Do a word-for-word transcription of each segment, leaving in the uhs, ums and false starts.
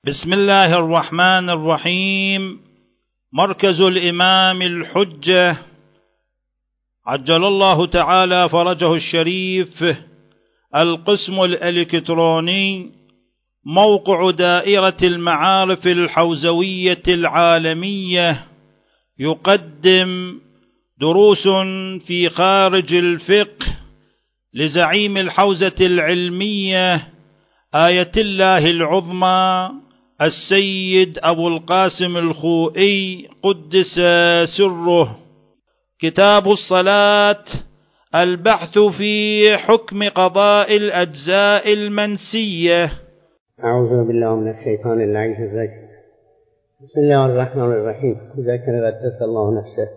بسم الله الرحمن الرحيم. مركز الإمام الحجة عجل الله تعالى فرجه الشريف، القسم الإلكتروني، موقع دائرة المعارف الحوزوية العالمية، يقدم دروس في خارج الفقه لزعيم الحوزة العلمية آية الله العظمى السيد أبو القاسم الخوئي قدس سره. كتاب الصلاة، البحث في حكم قضاء الأجزاء المنسية. أعوذ بالله من الشيطان اللعين الرجيم. بسم الله الرحمن الرحيم. ذكر قدس الله نفسه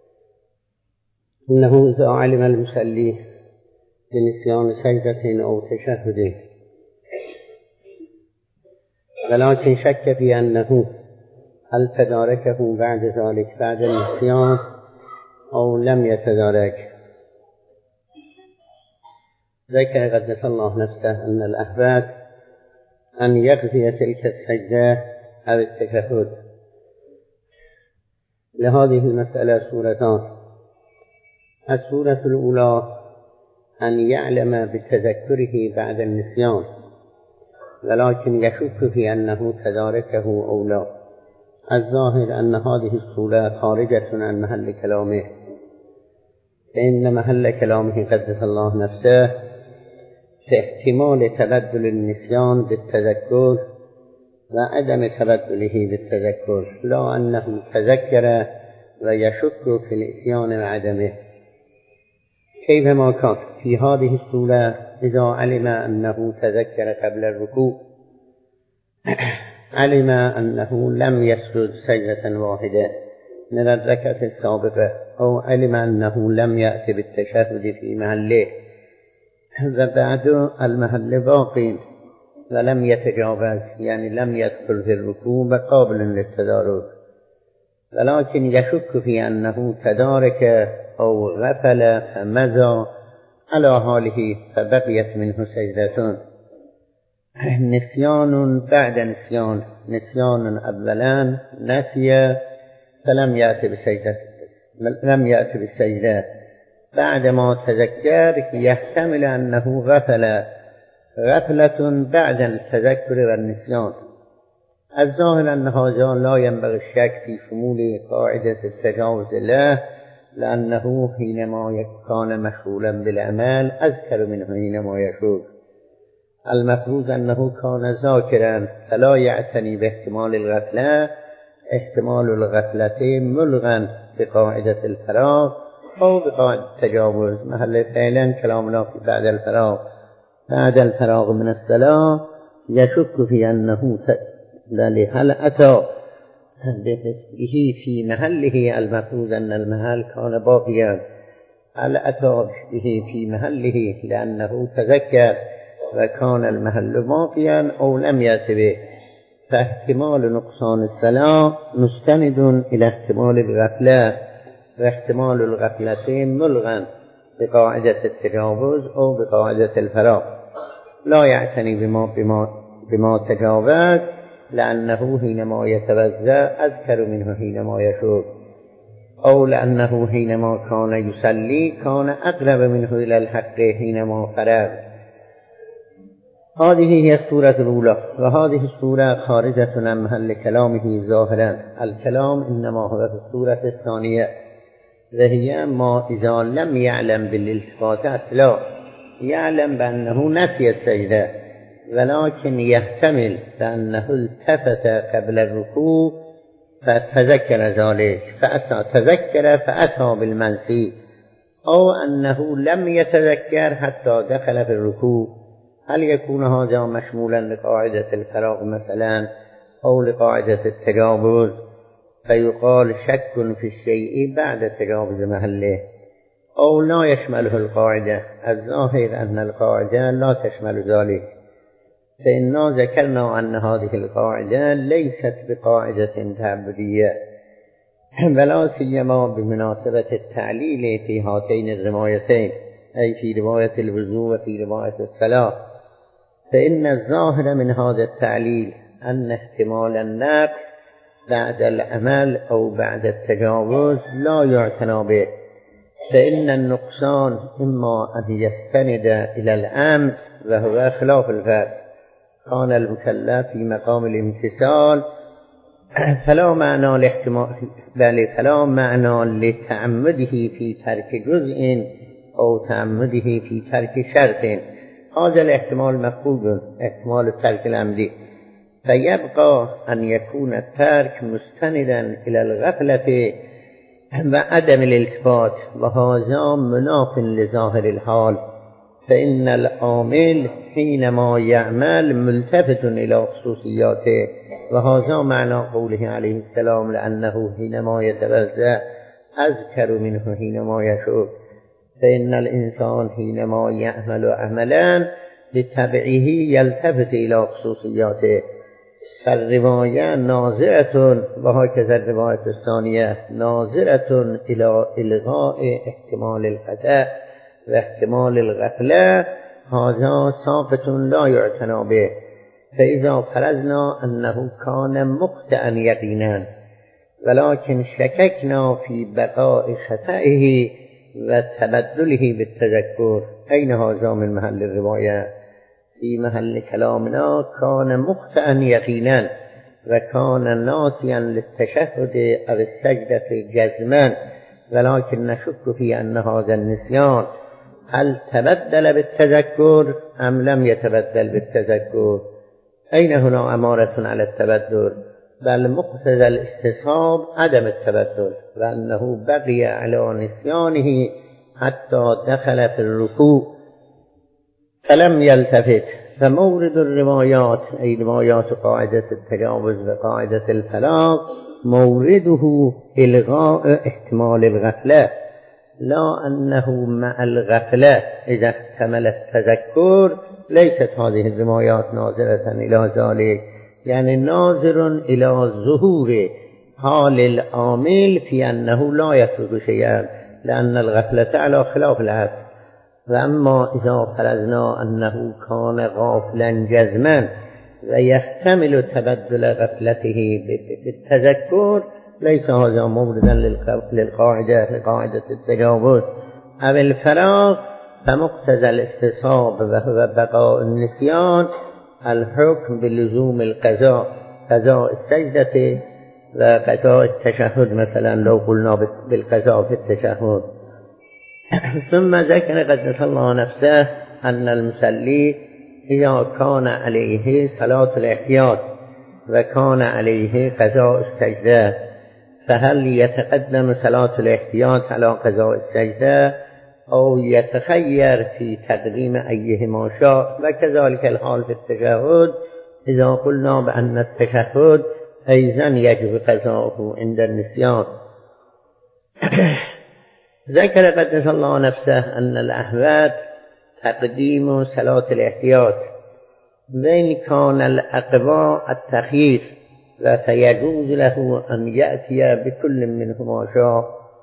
إنه إذا علم المصلي بنسيان سجدة أو تشهد ولكن شك في أنه هل تداركه بعد ذلك بعد النسيان أو لم يتدارك، ذكر قدس الله نفسه أن الأحباب أن يقضي تلك السجدة أو التشهد. لهذه المسألة سورتان: السورة الأولى أن يعلم بتذكره بعد النسيان ولكن يشك في أنه تداركه أو لا. الظاهر أن هذه السورة خارجة عن محل كلامه، فإن محل كلامه قدس الله نفسه في احتمال تبدل النسيان بالتذكر وعدم تبدله بالتذكر، لا أنه تذكر ويشك في الإتيان وعدمه. كيفما كان في هذه السورة إذا علم أنه تذكر قبل الركوع، علم أنه لم يسجد سجدة واحدة من الركعة السابقة، أو علم أنه لم يأتي بالتشهد في محله وبعد المحل باقي ولم يتجاوز، يعني لم يدخل في الركوع وقابل للتدارك، ولكن يشك في أنه تدارك أو غفل فمزى على حاله فبقيت منه سجدتان. نسيان بعد نسيان، نسيان أولا نسي فلم يأتي بسجدة، لم يأتي بالسجدة، بعدما تذكر يحتمل أنه غفل غفلة بعد التذكر والنسيان. الظاهر أن هذا لا ينبغي الشك في شمول قاعدة التجاوز له، لأنه حينما كان مشغولا بالعمل أذكر منه حينما يشعر. المفروض أنه كان ذاكرا فلا يعتني باحتمال الغفلة، احتمال الغفلة ملغا بقاعدة الفراغ أو بقاعدة التجاوز. محل فعلا كلامنا في بعد الفراغ. بعد الفراغ من الصلاة يشك في أنه هل أتى به في محله، المفروض أن المحل كان باقيا، هل أتى به في محله لأنه تذكر وكان المحل باقيا أو لم يأت به، فاحتمال نقصان الصلاة مستند إلى احتمال الغفلة، واحتمال الغفلة ملغا بقاعدة التجاوز أو بقاعدة الفراغ. لا يعتني بما, بما, بما تجاوز، لأنه حينما يتوضأ أذكر منه حينما يشرب، أو لأنه حينما كان يصلي كان أقرب منه إلى الحق حينما فرغ. هذه هي السورة الأولى، وهذه السورة خارجة عن محل كلامه ظاهرا. الكلام إنما هو في السورة الثانية، وهي ما إذا لم يعلم بالالتفاتات، لا يعلم بأنه نسي السجدة ولكن يحتمل بأنه التفت قبل الركوع فتذكر ذلك فأتى تذكر فأتى بالمنسي، أو أنه لم يتذكر حتى دخل في الركوع. هل يكون هذا مشمولا لقاعدة الفراغ مثلا أو لقاعدة التجاوز، فيقال شك في الشيء بعد تجاوز محله، أو لا يشمله القاعدة؟ الظاهر أن القاعدة لا تشمل ذلك، فإننا ذكرنا أن هذه القاعدة ليست بقاعدة تعبدية، ولا سيما بمناسبة التعليل في هاتين الروايتين، أي في رواية الوضوء وفي رواية الصلاة. فإن الظاهر من هذا التعليل أن احتمال النقص بعد العمل أو بعد التجاوز لا يعتنى به، فإن النقصان إما أن يستند إلى الأمر وهو خلاف الفرض، كان المكلف في مقام الامتثال فلا معنى لاحتمال بل فلا معنى لتعمده في ترك جزء أو تعمده في ترك شرط. هذا الاحتمال مفقود، احتمال الترك العمدي، فيبقى أن يكون الترك مستندا إلى الغفلة وعدم الالتفات، وهذا مناف لظاهر الحال، فإن العامل حينما يعمل ملتفت إلى خصوصياته، وهذا معنى قوله عليه السلام لأنه حينما يتوضأ أذكر منه حينما يشرب، فإن الإنسان حينما يعمل عملا بتبعه يلتفت إلى خصوصياته. فالرواية ناظرة، وهكذا الرواية الثانية ناظرة إلى إلغاء احتمال الخطأ واحتمال الغفلة، هذا ساقط لا يعتنى به. فإذا فرضنا أنه كان مخطئا يقينا ولكن شككنا في بقاء خطئه وتبدله بالتذكر، أين هذا من محل الرواية؟ في محل كلامنا كان مخطئا يقينا وكان ناسيا للتشهد أو السجدة جزما، ولكن نشك في أن هذا النسيان هل تبدل بالتذكر أم لم يتبدل بالتذكر؟ أين هنا أمارة على التبدل؟ بل مقتضى الاستصحاب عدم التبدل، وأنه بقي على نسيانه حتى دخل في الركوع فلم يلتفت. فمورد الروايات أي روايات قاعدة التجاوز وقاعدة الفلاغ مورده إلغاء احتمال الغفلة، لا أنه مع الغفلة إذا احتمل التذكر ليست هذه الروايات ناظرة إلى ذلك، يعني ناظر إلى ظهور حال العامل في أنه لا يترك شيئا، لأن الغفلة على خلاف العقل. وأما إذا فرضنا أنه كان غافلا جزما ويحتمل تبدل غفلته بالتذكر، ليس هذا موردا للقاعدة لقاعدة التجاوز أو الفراغ، فمقتضى الاستصحاب وهو بقاء النسيان الحكم بلزوم القضاء، قضاء السجدة وقضاء التشهد مثلا لو قلنا بالقضاء في التشهد. ثم ذكر قدس الله نفسه أن المصلي إذا كان عليه صلاة الاحتياط وكان عليه قضاء السجدة فهل يتقدم صلاة الاحتياط على قضاء السجدة أو يتخير في تقديم أيهما شاء؟ وكذلك الحال في التشهد، إذا قلنا بأن التشهد أيضا يجب قضاؤه عند النسيان. ذكر قدس الله نفسه أن الأحوات تقديم صلاة الاحتياط، وإن كان الأقوى التخيير فيجوز له أن يأتي بكل منهما شاء.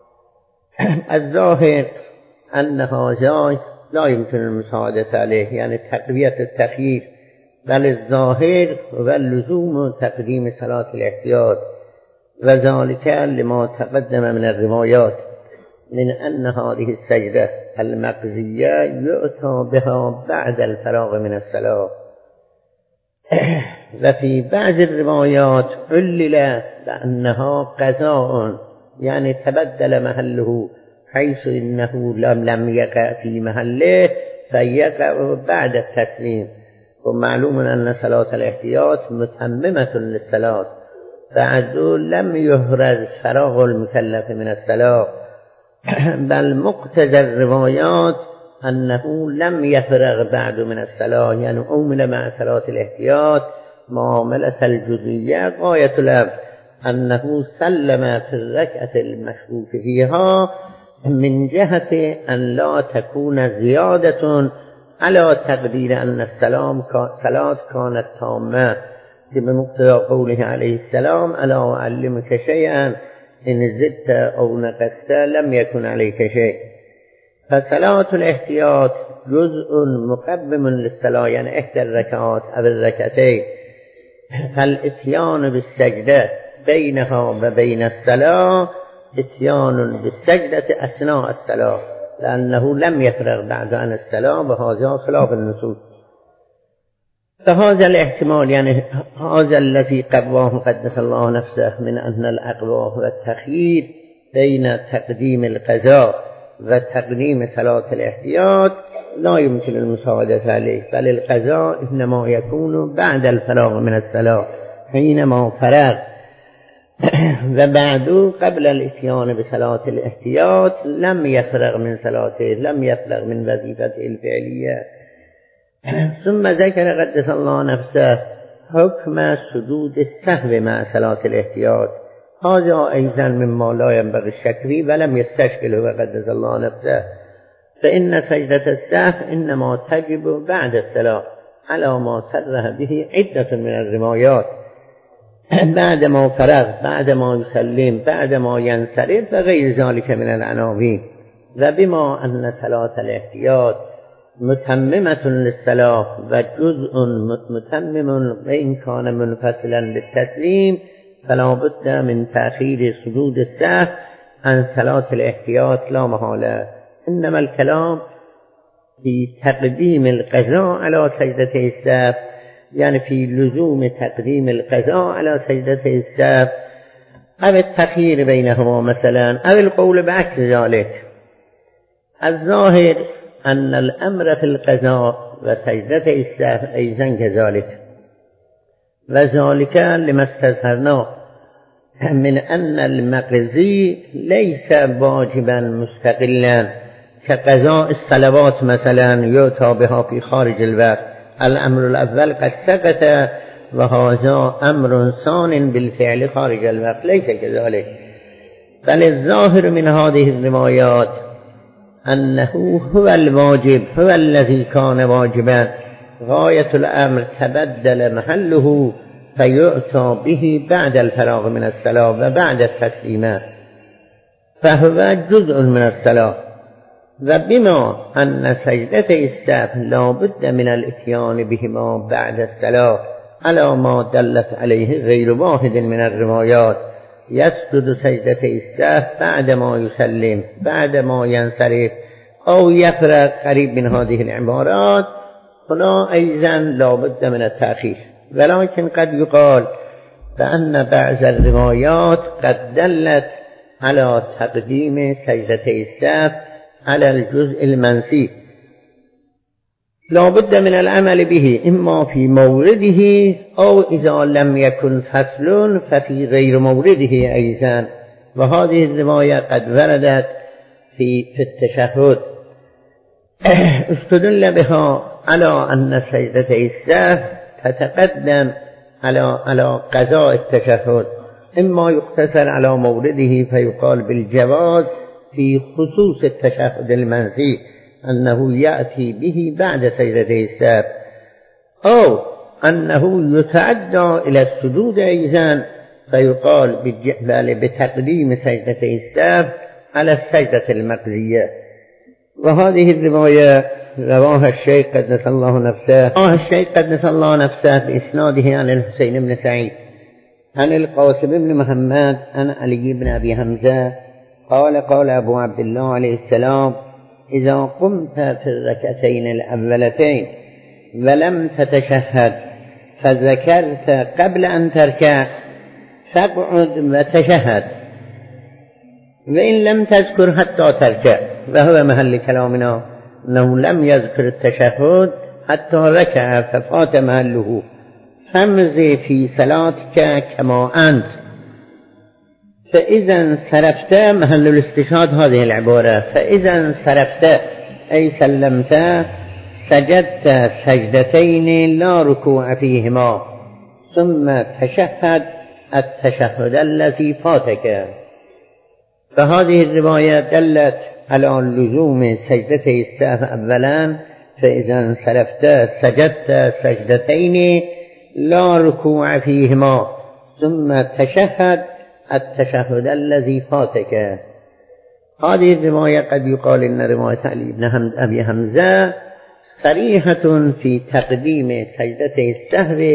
الظاهر أن هذا لا يمكن المساعدة عليه، يعني تقوية التخيير، بل الظاهر واللزوم تقديم صلاة الاحتياط، وذلك لما تقدم من الروايات من أن هذه السجدة المقضية يؤتى بها بعد الفراغ من الصلاة. وفي بعض الروايات علل بأنها قضاء، يعني تبدل محله، حيث إنه لم لم يقع في محله فيقع بعد التسليم. ومعلوم أن صلاة الاحتياط متممة للصلاة، بعد لم يهرز فراغ المكلف من الصلاة، بل مقتضى الروايات أنه لم يفرغ بعد من الصلاة، يعني أمل مع صلاة الاحتياط معاملة الجزئية غاية الأمر، أنه سلم في الركعة المشكوك فيها من جهة أن لا تكون زيادة على تقدير أن الصلاة كانت تامة، بمقتضى قوله عليه السلام ألا أعلمك شيئا إن زدت أو نقصت لم يكن عليك شيء. فصلاة الاحتياط جزء مقدم للصلاة، يعني إحدى الركعات أو الركعتين، فالاتيان بالسجده بینها و بین الصلاة اتیان بالسجده اثناء الصلاة لأنه لم يفرغ بعد عن الصلاة وهذا خلاف النصوص. فهذا الاحتمال يعني هذا الذي قواه قدس الله نفسه من أن الأقواه والتخيير بين تقديم القضاء وتقديم صلاة الاحتياط لا يمكن المساعدة عليه، بل القضاء إنما يكون بعد الفراغ من الصلاة حينما فرغ، وبعد قبل الاتيان بصلاة الاحتياط لم يفرغ من صلاته، لم يفرغ من وظيفته الفعلية. ثم ذكر قدس الله نفسه حكم سجود السهو مع صلاة الاحتياط. هذا أيضا مما لا ينبغي الشك فيه ولم يستشكله قدس الله نفسه، فإن سجدة السهو إنما تجب بعد الصلاة على ما صرح به عدة من الروايات، بعد ما فرغ، بعد ما يسلم، بعد ما ينصرف وغير ذلك من العناوين. وبما أن صلاة الاحتياط متممة للصلاة وجزء متمم وإن كان منفصلا للتسليم فلا بد من تأخير سجود السهو عن صلاة الاحتياط لا محالة. إنما الكلام في تقديم القضاء على سجدة السهو، يعني في لزوم تقديم القضاء على سجدة السهو أو التخيير بينهما مثلا، أو القول بعكس ذلك. الظاهر أن الأمر في القضاء وسجدة السهو أيضا كذلك، وذلك لما استظهرناه من أن المقضي ليس واجبا مستقلا كقضاء الصلوات مثلا يؤتى بها في خارج الوقت. الأمر الأول قد سقط وهذا أمر ثان بالفعل خارج الوقت، ليس كذلك. بل الظاهر من هذه الروايات أنه هو الواجب، هو الذي كان واجبا، غاية الأمر تبدل محله فيؤتى به بعد الفراغ من الصلاة وبعد التسليمات، فهو جزء من الصلاة. وبما أن سجدة السهو لا بد من الاتيان بهما بعد الصلاة على ما دلت عليه غير واحد من الروايات، يسجد سجدة السهو بعد ما يسلم، بعد ما ينصرف أو يفرغ قريب من هذه العبارات، هنا أيضا لا بد من التأخير. ولكن قد يقال فأن بعض الروايات قد دلت على تقديم سجدة السهو على الجزء المنسي، لا بد من العمل به إما في مورده أو إذا لم يكن فصل ففي غير مورده أيضا. وهذه الرواية قد وردت في, في التشهد، استدل بها على أن سجدة السهو تتقدم على على قضاء التشهد، إما يقتصر على مورده فيقال بالجواز في خصوص التشهد المنسي أنه يأتي به بعد سجدة السهو، أو أنه يتعدى إلى السجود أيضا فيقال بتقديم سجدة السهو على السجدة المقضية. وهذه الرواية رواها الشيخ قدس الله نفسه رواها الشيخ قدس الله نفسه بإسناده عن الحسين بن سعيد عن القاسم بن محمد عن علي بن أبي حمزة قال قال أبو عبد الله عليه السلام: إذا قمت في الركعتين الأولتين ولم تتشهد فذكرت قبل أن تركع فاقعد وتشهد، وإن لم تذكر حتى تركع. وهو محل كلامنا أنه لم يذكر التشهد حتى ركع ففات محله. فامض في صلاتك كما أنت، فإذا انصرفت، محل الاستشهاد هذه العبارة، فإذا انصرفت أي سلمت سجدت سجدتين لا ركوع فيهما ثم تشهد التشهد الذي فاتك. فهذه الرواية دلت على لزوم سجدة السهو أولا، فإذا انصرفت سجدت سجدتين لا ركوع فيهما ثم تشهد التشهد الذي فاتك. هذه الرواية قد يقال إن رواية علي بن أبي حمزة صريحة في تقديم سجدة السهو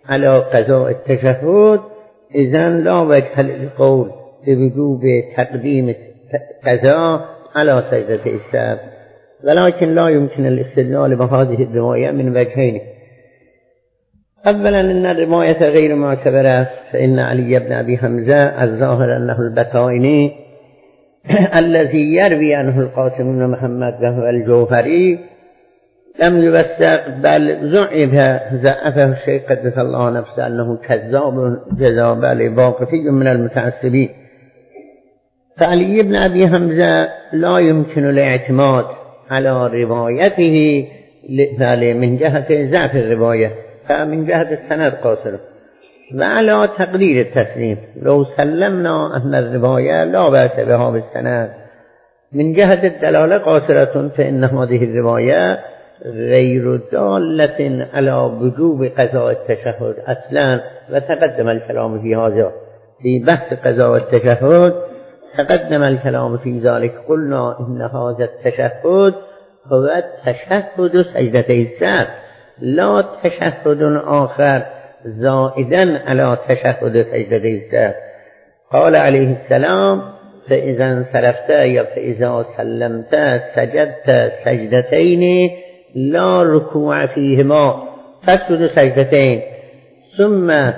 على قضاء التشهد إذن لا وجه للقول بوجوب تقديم قضاء على سجدة السهو، ولكن لا يمكن الاستدلال بهذه الرواية من وجهين. أولا أن الرواية غير معتبرة، فإن علي بن أبي حمزة الظاهر أنه البطائني الذي يروي عنه القاسم بن محمد وهو الجوهري لم يوثق، بل ضعف ضعفه الشيخ قدس الله نفسه أنه كذاب جذاب واقفي من المتعصبين. فعلي بن أبي حمزة لا يمكن الاعتماد على روايته من جهة ضعف الرواية، فمن جهة السند قاصر، وعلى تقدير التسليم لو سلمنا أن الرواية لا بأس بها بالسند من جهة الدلالة قاصرة، فإن هذه الرواية غير دالة على وجوب قضاء التشهد أصلا. وتقدم الكلام في هذا في بحث قضاء التشهد، تقدم الكلام في ذلك. قلنا إن هذا التشهد هو تشهد سجدتي السهو، لا تشهد آخر زائدا على تشهد سجدتي السهو. قال عليه السلام: فإذا انصرفت يا فإذا سلمت سجدت سجدتين لا ركوع فيهما فاسجد سجدتين ثم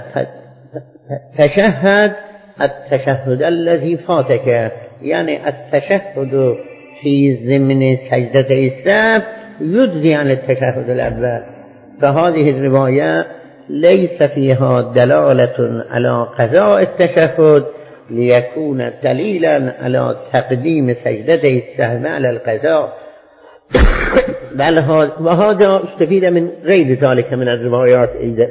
تشهد التشهد الذي فاتك، يعني التشهد في ضمن سجدتي السهو يجزي عن التشهد الأول. فهذه الرواية ليس فيها دلالة على قضاء التشهد ليكون دليلا على تقديم سجدتي السهو على القضاء، بل وهذا استفيد من غير ذلك من الروايات أيضا.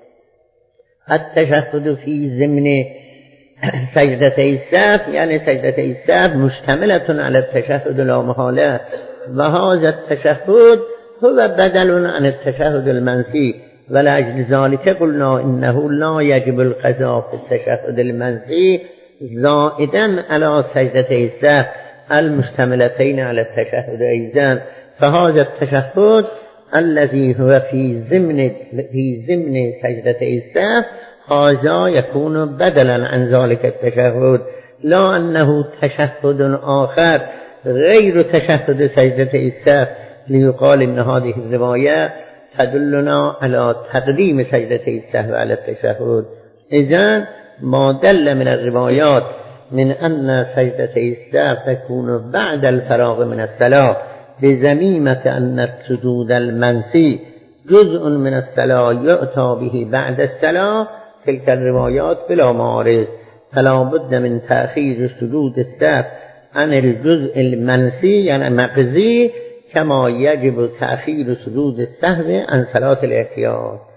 التشهد في ضمن سجدتي السهو يعني سجدتي السهو مشتملة على التشهد لا محالة، وهذا التشهد هو بدل عن التشهد المنسي، ولأجل ذلك قلنا إنه لا يجب القضاء في التشهد المنسي زائدا على سجدتي السهو المشتملتين على التشهد أيضا. فهذا التشهد الذي هو في ضمن في ضمن سجدتي السهو هذا يكون بدلا عن ذلك التشهد، لا أنه تشهد آخر غير تشهد سجدتي السهو، ليقال إن هذه الرواية تدلنا على تقديم سجدتي السهو على التشهد. إذن ما دل من الروايات من أن سجدتي السهو تكون بعد الفراغ من الصلاة بزميمة أن السجود المنسي جزء من الصلاة يؤتى به بعد الصلاة، تلك الروايات بلا معارض، فلا بد من تأخير سجود السهو عن الجزء المنسي يعني مقضي، كما يجب تأخير سجود السهو عن صلاة الاحتياط.